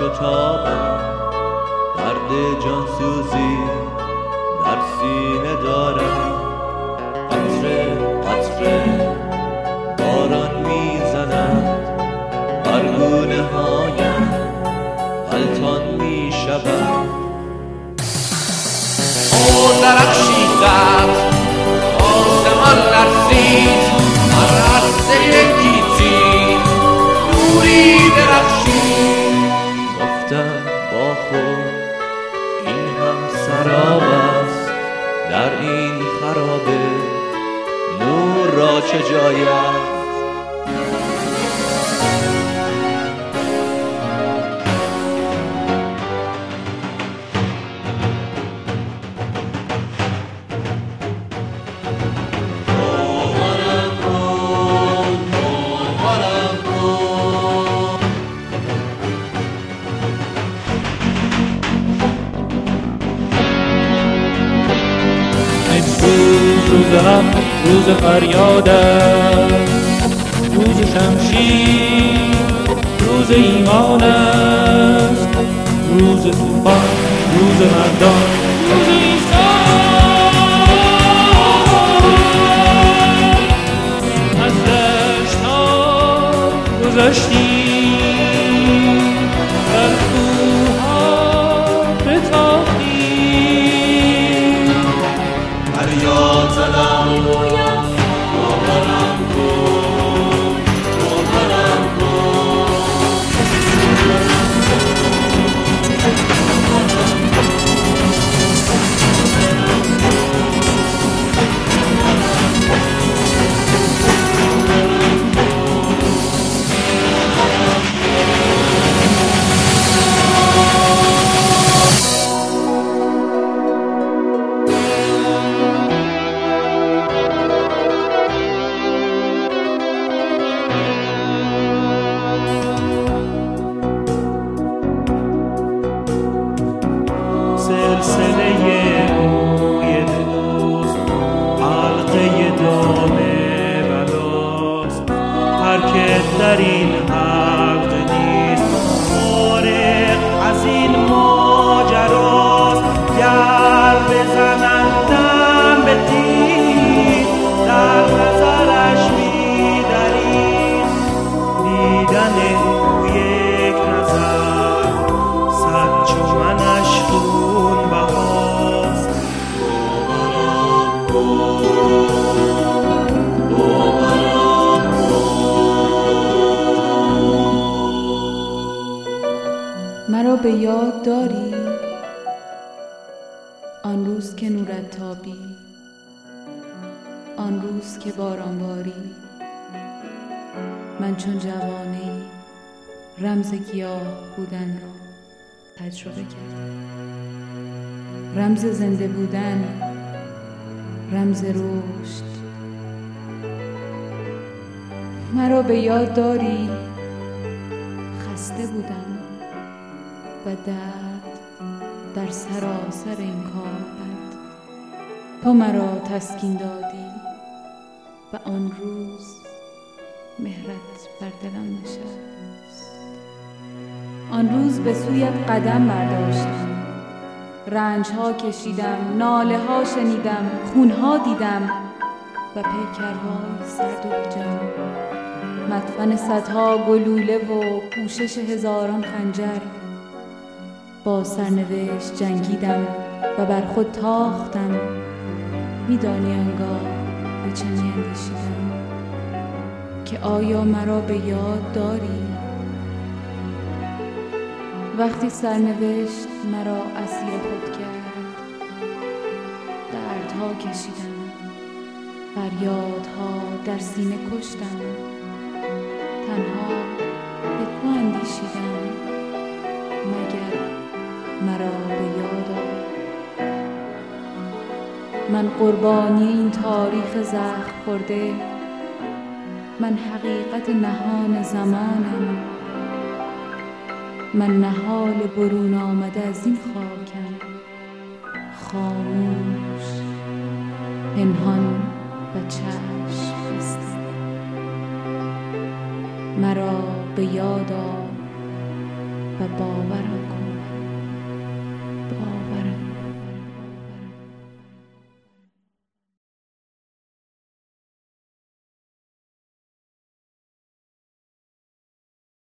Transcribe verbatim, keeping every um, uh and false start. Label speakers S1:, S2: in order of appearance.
S1: شتابم، درد جانسوزی در سینه دارم. قطره قطره باران میزند، بر گونه هایم غلطان میشود. او درخشیدت آسمان لرزید، هر عرصه گیتی نوری درخشید. گفتم با خود این هم سراب است، در این خرابه نور را چه جای است؟
S2: روز حق، روز فریاد است، روز شمشیر، روز ایمان است، روز طوفان، روز مردان، روز عیسی. از دشت‌ها گذشتیم، در کوه‌ها بتاختیم،
S1: فریاد زدم باورم کن، باورم کن.
S2: در این حلق نیست، فارغ از این ماجراست. گر بزنندم به تیر، در نظرش می‌درید. دیدن او یک نظر، صد چمنش خون بهاست.
S3: مرا به یاد داری آن روز که نورت تابی، آن روز که باران باری. من چون جوانی رمز گیاه بودن را تجربه کردم، رمز زنده بودن، رمز رشد. مرا به یاد داری خسته بودم و درد در سراسر این کار بند. تو مرا تسکین دادی و آن روز مهرت بر دلم نشست. آن روز به سویت قدم برداشتم، رنج ها کشیدم، ناله ها شنیدم، خون ها دیدم و پیکرهای سرد و بیجان، مدفن صدها گلوله و پوشش هزاران خنجر. با سرنوشت جنگیدم و بر خود تاختم. میدانی آنگاه به چه می‌اندیشیدم؟ که آیا مرا به یاد داری؟ وقتی سرنوشت مرا اسیر خود کرد، دردها کشیدم، فریادها در سینه کشتم، تنها به تو اندیشیدم. مگر مرا به یاد آور؟ من قربانی این تاریخ زخم خورده، من حقیقت نهان زمانم، من نهال برون آمده از این خاکم، خاموش، پنهان و چشم بسته. مرا به یاد آور و باورم کن.